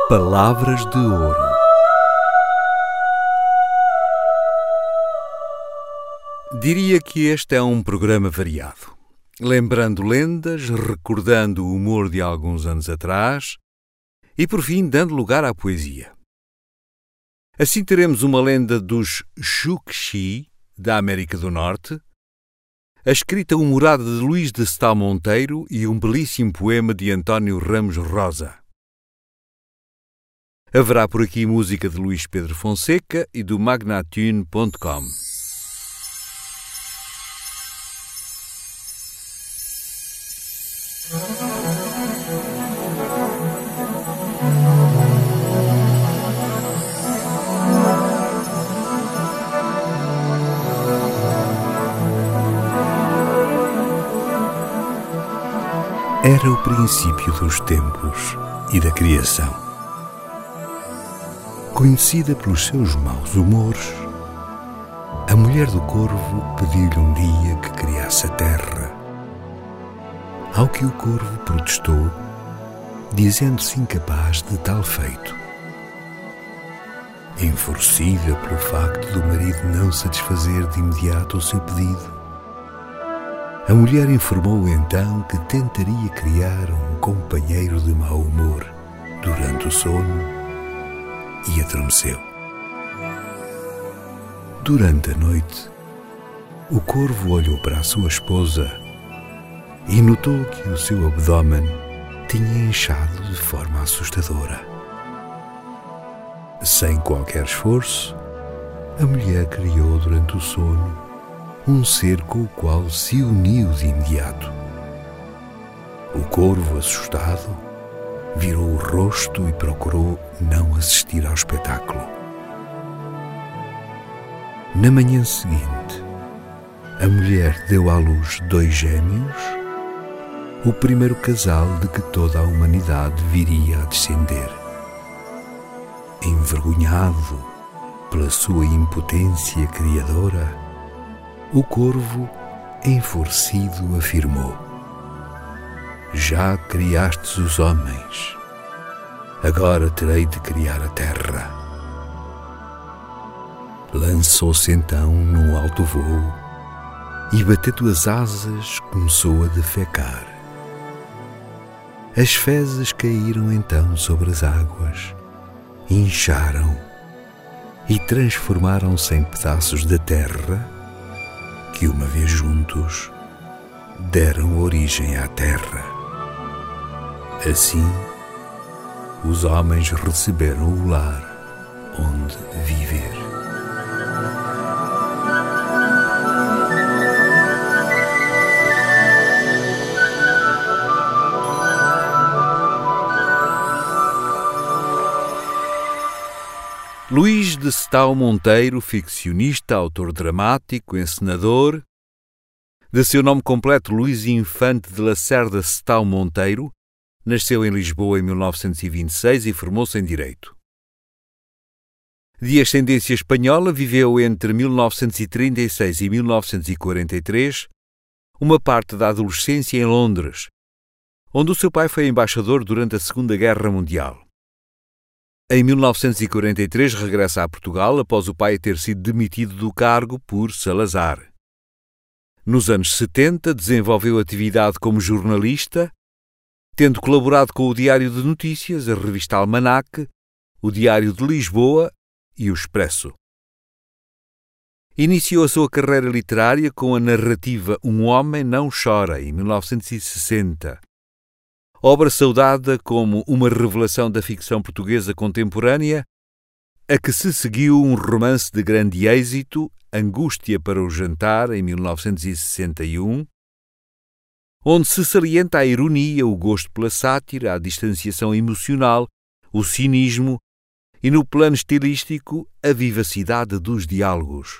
Palavras de Ouro. Diria que este é um programa variado, lembrando lendas, recordando o humor de alguns anos atrás e, por fim, dando lugar à poesia. Assim teremos uma lenda dos Chukchi, da América do Norte, a escrita humorada de Luís de Stal Monteiro e um belíssimo poema de António Ramos Rosa. Haverá por aqui música de Luís Pedro Fonseca e do Magnatune.com. Era o princípio dos tempos e da criação. Conhecida pelos seus maus humores, a mulher do corvo pediu-lhe um dia que criasse a terra. Ao que o corvo protestou, dizendo-se incapaz de tal feito. Enfurecida pelo facto do marido não satisfazer de imediato o seu pedido, a mulher informou então que tentaria criar um companheiro de mau humor durante o sono e adormeceu. Durante a noite, o corvo olhou para a sua esposa e notou que o seu abdômen tinha inchado de forma assustadora. Sem qualquer esforço, a mulher criou durante o sono um ser com o qual se uniu de imediato. O corvo, assustado, virou o rosto e procurou não assistir ao espetáculo. Na manhã seguinte, a mulher deu à luz 2 gêmeos, o primeiro casal de que toda a humanidade viria a descender. Envergonhado pela sua impotência criadora, o corvo, enfurecido, afirmou: Já criastes os homens, agora terei de criar a terra. Lançou-se então num alto voo e, batendo as asas, começou a defecar. As fezes caíram então sobre as águas, incharam e transformaram-se em pedaços da terra que, uma vez juntos, deram origem à terra. Assim, os homens receberam o lar onde viver. Luís de Stal Monteiro, ficcionista, autor dramático, encenador. De seu nome completo, Luís Infante de Lacerda Stal Monteiro, nasceu em Lisboa em 1926 e formou-se em Direito. De ascendência espanhola, viveu entre 1936 e 1943 uma parte da adolescência em Londres, onde o seu pai foi embaixador durante a Segunda Guerra Mundial. Em 1943 regressa a Portugal após o pai ter sido demitido do cargo por Salazar. Nos anos 70 desenvolveu atividade como jornalista, tendo colaborado com o Diário de Notícias, a revista Almanac, o Diário de Lisboa e o Expresso. Iniciou a sua carreira literária com a narrativa Um Homem Não Chora, em 1960. Obra saudada como uma revelação da ficção portuguesa contemporânea, a que se seguiu um romance de grande êxito, Angústia para o Jantar, em 1961, onde se salienta a ironia, o gosto pela sátira, a distanciação emocional, o cinismo e, no plano estilístico, a vivacidade dos diálogos.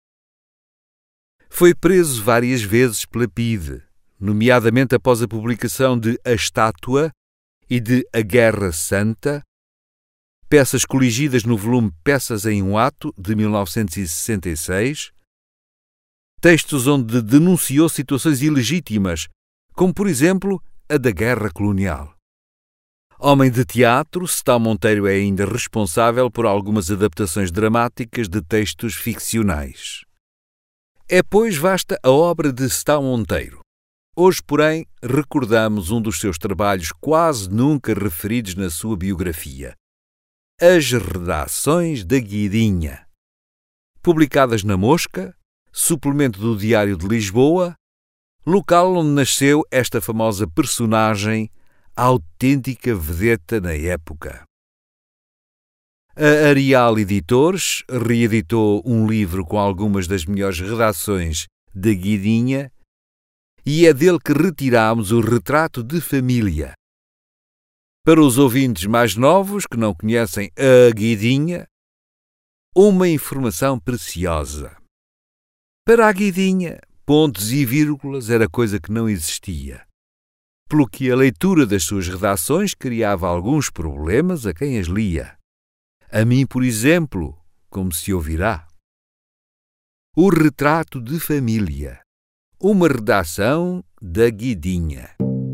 Foi preso várias vezes pela PIDE, nomeadamente após a publicação de A Estátua e de A Guerra Santa, peças coligidas no volume Peças em um Ato, de 1966, textos onde denunciou situações ilegítimas, como, por exemplo, a da guerra colonial. Homem de teatro, Sestao Monteiro é ainda responsável por algumas adaptações dramáticas de textos ficcionais. É, pois, vasta a obra de Sestao Monteiro. Hoje, porém, recordamos um dos seus trabalhos quase nunca referidos na sua biografia, As Redações da Guidinha. Publicadas na Mosca, suplemento do Diário de Lisboa, local onde nasceu esta famosa personagem, autêntica vedeta na época. A Arial Editores reeditou um livro com algumas das melhores redações da Guidinha e é dele que retiramos o Retrato de Família. Para os ouvintes mais novos que não conhecem a Guidinha, uma informação preciosa. Para a Guidinha, pontos e vírgulas era coisa que não existia, pelo que a leitura das suas redações criava alguns problemas a quem as lia. A mim, por exemplo, como se ouvirá. O Retrato de Família, uma redação da Guidinha.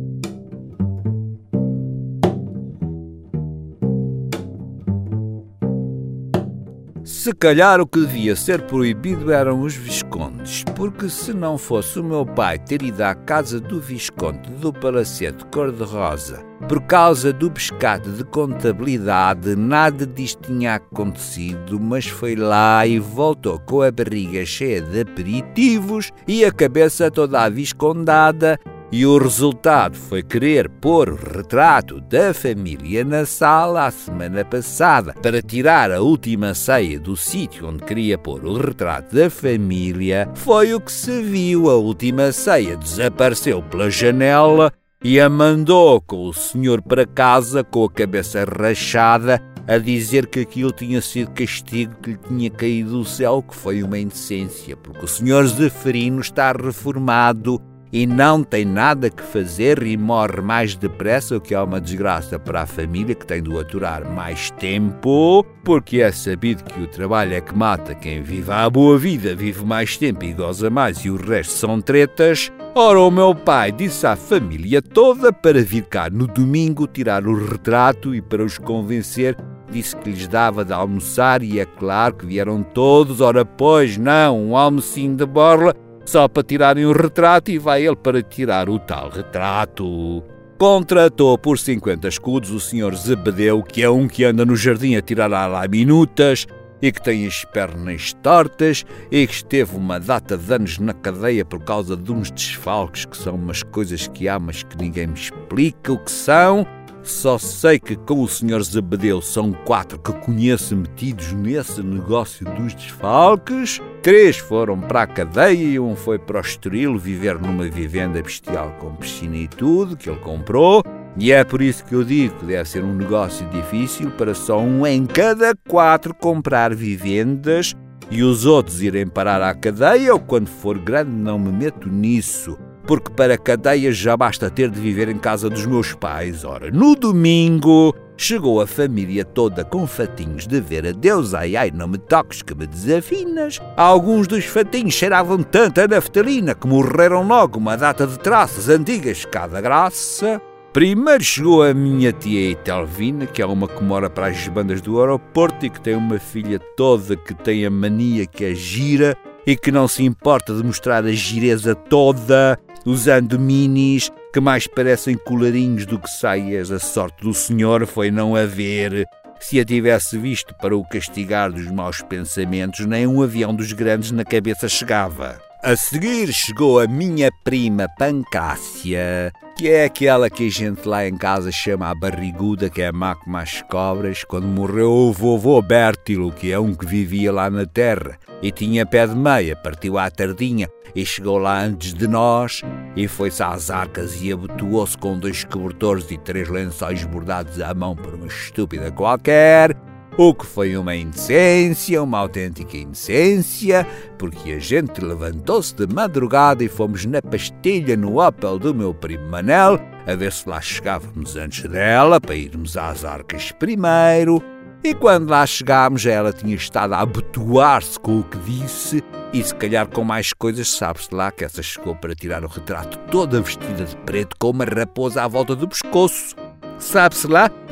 Se calhar o que devia ser proibido eram os viscondes, porque se não fosse o meu pai ter ido à casa do visconde do Palacete Cor-de-Rosa por causa do pescado de contabilidade, nada disto tinha acontecido, mas foi lá e voltou com a barriga cheia de aperitivos e a cabeça toda aviscondada. E o resultado foi querer pôr o Retrato da Família na sala a semana passada para tirar a última ceia do sítio onde queria pôr o Retrato da Família. Foi o que se viu, a última ceia desapareceu pela janela e a mandou com o senhor para casa com a cabeça rachada a dizer que aquilo tinha sido castigo que lhe tinha caído do céu, que foi uma indecência, porque o senhor Zeferino está reformado e não tem nada que fazer e morre mais depressa, o que é uma desgraça para a família, que tem de o aturar mais tempo, porque é sabido que o trabalho é que mata. Quem vive à boa vida vive mais tempo e goza mais, e o resto são tretas. Ora, o meu pai disse à família toda para vir cá no domingo tirar o retrato, e para os convencer disse que lhes dava de almoçar, e é claro que vieram todos. Ora, pois não, um almocinho de borla só para tirarem o retrato, e vai ele para tirar o tal retrato. Contratou por 50 escudos o senhor Zebedeu, que é um que anda no jardim a tirar lá minutas e que tem as pernas tortas e que esteve uma data de anos na cadeia por causa de uns desfalques que são umas coisas que há, mas que ninguém me explica o que são. Só sei que com o senhor Zebedeu são 4 que conheço metidos nesse negócio dos desfalques. 3 foram para a cadeia e um foi para o Estoril viver numa vivenda bestial com piscina e tudo, que ele comprou. E é por isso que eu digo que deve ser um negócio difícil para só um em cada 4 comprar vivendas e os outros irem parar à cadeia. Ou quando for grande não me meto nisso, porque para a cadeia já basta ter de viver em casa dos meus pais. Ora, no domingo chegou a família toda com fatinhos de ver a Deus. Ai, ai, não me toques que me desafinas. Alguns dos fatinhos cheiravam tanto a naftalina que morreram logo uma data de traças antigas, cada graça. Primeiro chegou a minha tia Etelvina, que é uma que mora para as bandas do aeroporto e que tem uma filha toda que tem a mania que é gira e que não se importa de mostrar a gireza toda, usando minis que mais parecem colarinhos do que saias. A sorte do senhor foi não haver. Se a tivesse visto para o castigar dos maus pensamentos, nem um avião dos grandes na cabeça chegava. A seguir chegou a minha prima Pancrácia, que é aquela que a gente lá em casa chama a barriguda, que é má como as cobras. Quando morreu o vovô Bértilo, que é um que vivia lá na terra e tinha pé de meia, partiu à tardinha e chegou lá antes de nós e foi-se às arcas e abotoou-se com 2 cobertores e 3 lençóis bordados à mão por uma estúpida qualquer. O que foi uma indecência, uma autêntica indecência, porque a gente levantou-se de madrugada e fomos na pastilha no Opel do meu primo Manel, a ver se lá chegávamos antes dela, para irmos às arcas primeiro. E quando lá chegámos, ela tinha estado a abotoar-se com o que disse, e se calhar com mais coisas, sabe-se lá que essa chegou para tirar o retrato toda vestida de preto, com uma raposa à volta do pescoço. Sabe-se lá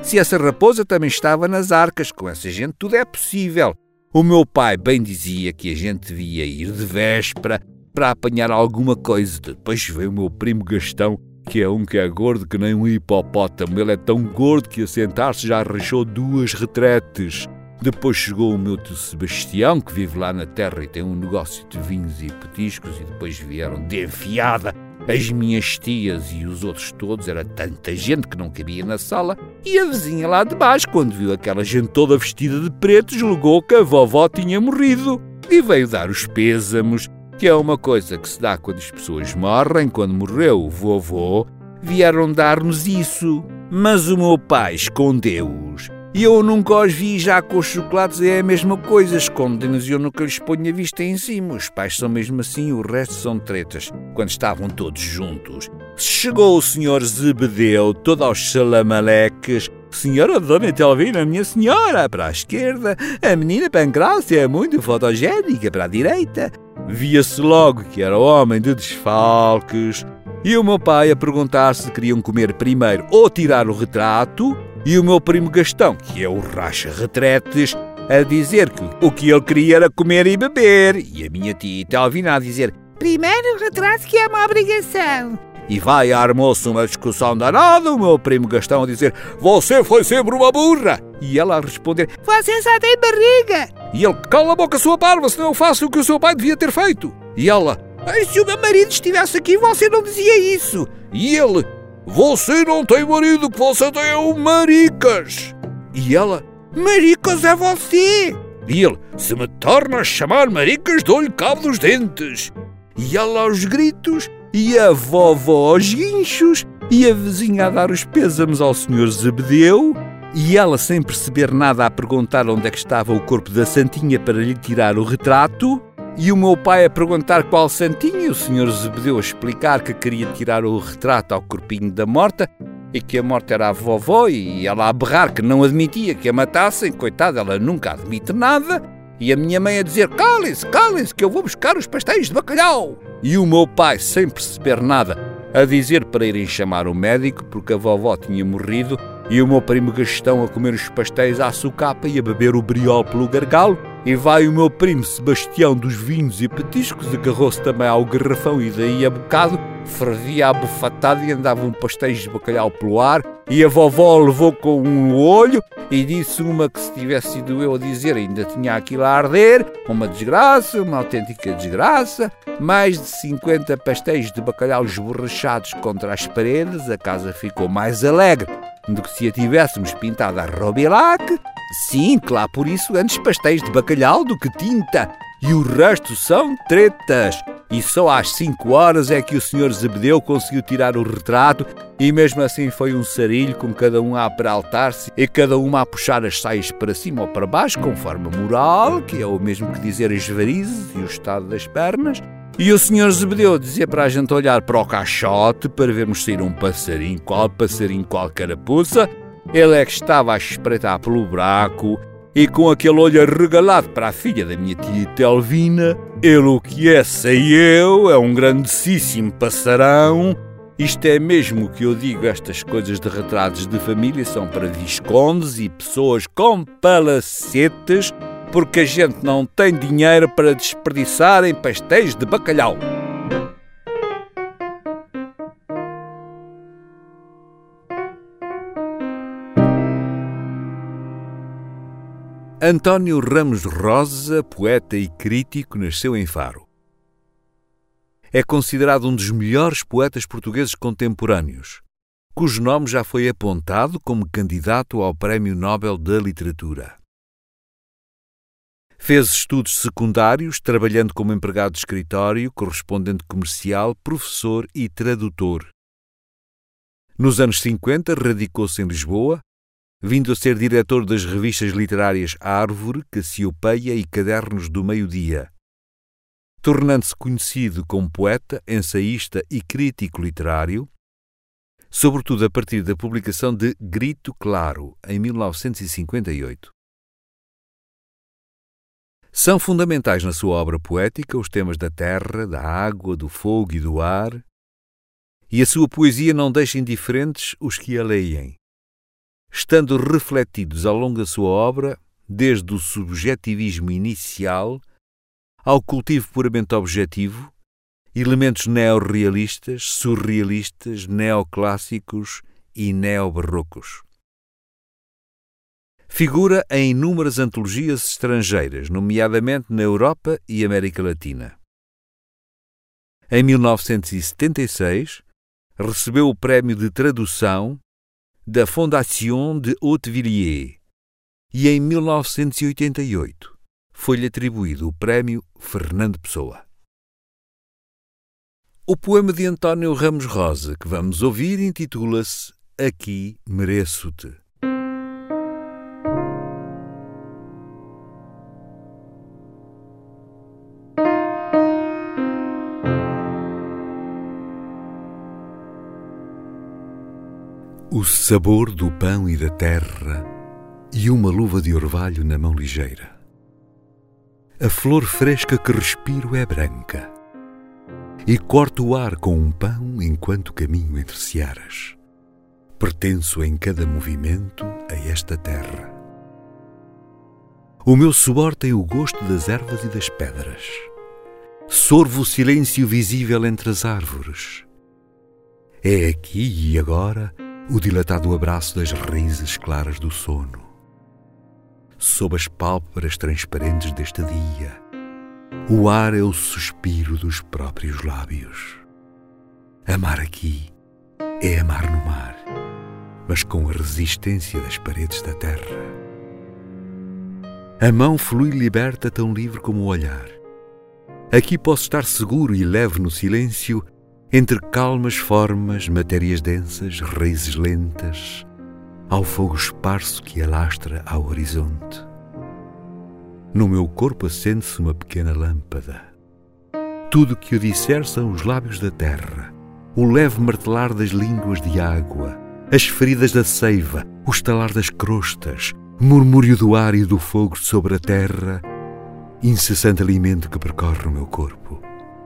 Se essa raposa também estava nas arcas, com essa gente tudo é possível. O meu pai bem dizia que a gente devia ir de véspera para apanhar alguma coisa. Depois veio o meu primo Gastão, que é gordo que nem um hipopótamo. Ele é tão gordo que a sentar-se já arranjou 2 retretes. Depois chegou o meu tio Sebastião, que vive lá na terra e tem um negócio de vinhos e petiscos, e depois vieram de enfiada as minhas tias e os outros todos. Era tanta gente que não cabia na sala, e a vizinha lá de baixo, quando viu aquela gente toda vestida de preto, julgou que a vovó tinha morrido e veio dar os pêsamos, que é uma coisa que se dá quando as pessoas morrem. Quando morreu o vovô, vieram dar-nos isso, mas o meu pai escondeu-os. E eu nunca os vi. Já com os chocolates é a mesma coisa, escondem-nos e eu nunca lhes ponho a vista em cima. Os pais são mesmo assim, o resto são tretas, quando estavam todos juntos. Chegou o senhor Zebedeu, todo aos salamaleques. Senhora Dona Etelvina, minha senhora, para a esquerda. A menina Pancrácia é muito fotogénica, para a direita. Via-se logo que era homem de desfalques. E o meu pai a perguntar se queriam comer primeiro ou tirar o retrato, e o meu primo Gastão, que é o racha-retretes, a dizer que o que ele queria era comer e beber, e a minha tia Etelvina a dizer: primeiro o retrato, que é uma obrigação. E armou-se uma discussão danada, o meu primo Gastão a dizer: você foi sempre uma burra. E ela a responder: você só tem barriga. E ele: cala a boca, sua parva, senão eu faço o que o seu pai devia ter feito. E ela: se o meu marido estivesse aqui, você não dizia isso. E ele: você não tem marido, que você tem o maricas. E ela: maricas é você. E ele: se me torna a chamar maricas, dou-lhe cabo dos dentes. E ela aos gritos, e a vovó aos guinchos, e a vizinha a dar os pêsames ao senhor Zebedeu, e ela sem perceber nada a perguntar onde é que estava o corpo da santinha para lhe tirar o retrato, e o meu pai a perguntar qual santinha, e o senhor Zebedeu a explicar que queria tirar o retrato ao corpinho da morta, e que a morta era a vovó, e ela a berrar que não admitia que a matassem. Coitada, ela nunca admite nada. E a minha mãe a dizer: calem-se, que eu vou buscar os pastéis de bacalhau. E o meu pai, sem perceber nada, a dizer para irem chamar o médico, porque a vovó tinha morrido, e o meu primo Gastão a comer os pastéis à sucapa e a beber o briol pelo gargalo. E vai o meu primo Sebastião dos vinhos e petiscos, agarrou-se também ao garrafão, e daí a bocado fervia a bufatada e andavam pastéis de bacalhau pelo ar. E a vovó levou com um olho e disse uma que, se tivesse sido eu a dizer, ainda tinha aquilo a arder. Uma desgraça, uma autêntica desgraça. Mais de 50 pastéis de bacalhau esborrachados contra as paredes. A casa ficou mais alegre do que se a tivéssemos pintado a Robilac. Sim, claro, por isso antes pastéis de bacalhau do que tinta. E o resto são tretas. E só às 5 horas é que o senhor Zebedeu conseguiu tirar o retrato, e mesmo assim foi um sarilho, com cada um a peraltar-se e cada uma a puxar as saias para cima ou para baixo, conforme a moral, que é o mesmo que dizer as varizes e o estado das pernas. E o senhor Zebedeu dizia para a gente olhar para o caixote para vermos sair um passarinho, qual carapuça. Ele é que estava a espreitar pelo buraco, e com aquele olho arregalado para a filha da minha tia Telvina: ele o que é, sei eu, é um grandíssimo passarão. Isto é mesmo o que eu digo, estas coisas de retratos de família são para viscondes e pessoas com palacetes, porque a gente não tem dinheiro para desperdiçar em pastéis de bacalhau. António Ramos Rosa, poeta e crítico, nasceu em Faro. É considerado um dos melhores poetas portugueses contemporâneos, cujo nome já foi apontado como candidato ao Prémio Nobel da Literatura. Fez estudos secundários, trabalhando como empregado de escritório, correspondente comercial, professor e tradutor. Nos anos 50, radicou-se em Lisboa, vindo a ser diretor das revistas literárias Árvore, Cassiopeia e Cadernos do Meio-Dia, tornando-se conhecido como poeta, ensaísta e crítico literário, sobretudo a partir da publicação de Grito Claro, em 1958. São fundamentais na sua obra poética os temas da terra, da água, do fogo e do ar, e a sua poesia não deixa indiferentes os que a leem. estando refletidos ao longo da sua obra, desde o subjetivismo inicial ao cultivo puramente objetivo, elementos neorrealistas, surrealistas, neoclássicos e neobarrocos. Figura em inúmeras antologias estrangeiras, nomeadamente na Europa e América Latina. Em 1976, recebeu o prémio de tradução da Fondation de Hautevilliers e em 1988 foi-lhe atribuído o prémio Fernando Pessoa. O poema de António Ramos Rosa que vamos ouvir intitula-se Aqui Mereço-te. O sabor do pão e da terra e uma luva de orvalho na mão ligeira. A flor fresca que respiro é branca e corto o ar com um pão enquanto caminho entre searas. Pertenço em cada movimento a esta terra. O meu suor tem o gosto das ervas e das pedras. Sorvo o silêncio visível entre as árvores. É aqui e agora o dilatado abraço das raízes claras do sono. Sob as pálpebras transparentes deste dia, o ar é o suspiro dos próprios lábios. Amar aqui é amar no mar, mas com a resistência das paredes da terra. A mão flui liberta tão livre como o olhar. Aqui posso estar seguro e leve no silêncio, entre calmas formas, matérias densas, raízes lentas, ao fogo esparso que alastra ao horizonte. No meu corpo acende-se uma pequena lâmpada. Tudo o que eu disser são os lábios da terra, o leve martelar das línguas de água, as feridas da seiva, o estalar das crostas, o murmúrio do ar e do fogo sobre a terra, incessante alimento que percorre o meu corpo.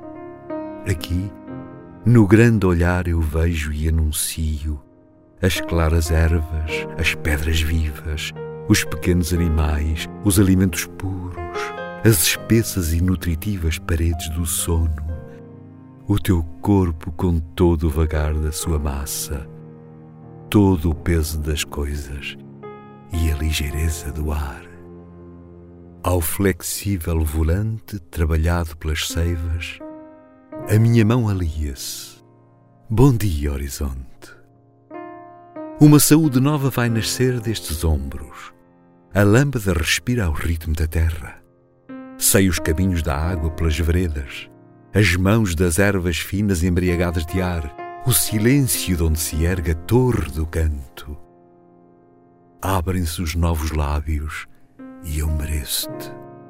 Aqui, no grande olhar eu vejo e anuncio as claras ervas, as pedras vivas, os pequenos animais, os alimentos puros, as espessas e nutritivas paredes do sono, o teu corpo com todo o vagar da sua massa, todo o peso das coisas e a ligeireza do ar. Ao flexível volante trabalhado pelas seivas, a minha mão alia-se. Bom dia, horizonte. Uma saúde nova vai nascer destes ombros. A lâmpada respira ao ritmo da terra. Sei os caminhos da água pelas veredas, as mãos das ervas finas embriagadas de ar, o silêncio de onde se ergue a torre do canto. Abrem-se os novos lábios e eu mereço-te.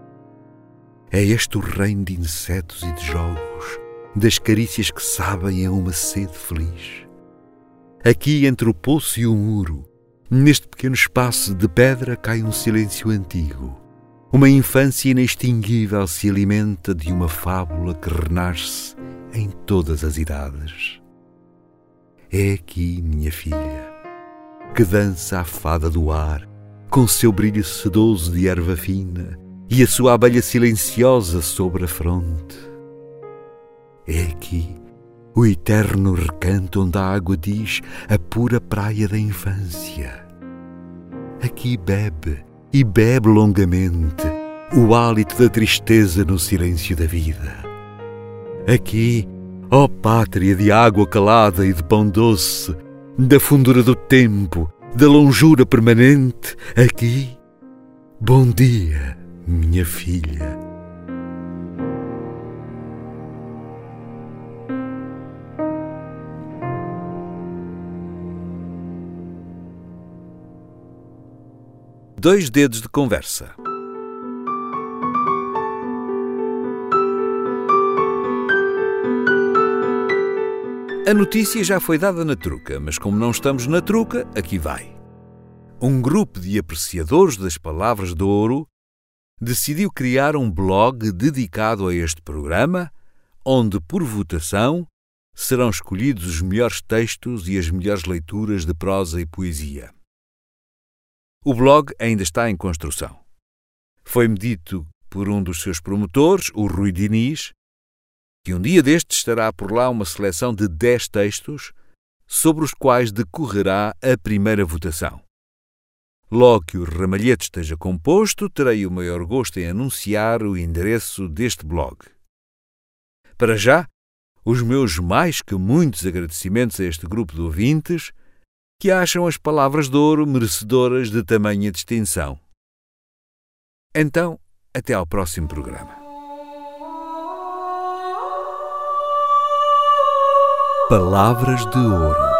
É este o reino de insetos e de jogos, das carícias que sabem a uma sede feliz. Aqui entre o poço e o muro, neste pequeno espaço de pedra cai um silêncio antigo. Uma infância inextinguível se alimenta de uma fábula que renasce em todas as idades. É aqui, minha filha, que dança a fada do ar, com seu brilho sedoso de erva fina e a sua abelha silenciosa sobre a fronte. É aqui o eterno recanto onde a água diz a pura praia da infância. Aqui bebe, e bebe longamente, o hálito da tristeza no silêncio da vida. Aqui, ó pátria de água calada e de pão doce, da fundura do tempo, da longura permanente, aqui, bom dia, minha filha. Dois dedos de conversa. A notícia já foi dada na truca, mas como não estamos na truca, aqui vai. Um grupo de apreciadores das palavras de ouro decidiu criar um blog dedicado a este programa, onde, por votação, serão escolhidos os melhores textos e as melhores leituras de prosa e poesia. O blog ainda está em construção. Foi-me dito por um dos seus promotores, o Rui Diniz, que um dia destes estará por lá uma seleção de 10 textos sobre os quais decorrerá a primeira votação. Logo que o ramalhete esteja composto, terei o maior gosto em anunciar o endereço deste blog. Para já, os meus mais que muitos agradecimentos a este grupo de ouvintes que acham as palavras de ouro merecedoras de tamanha distinção. Então, até ao próximo programa. Palavras de Ouro.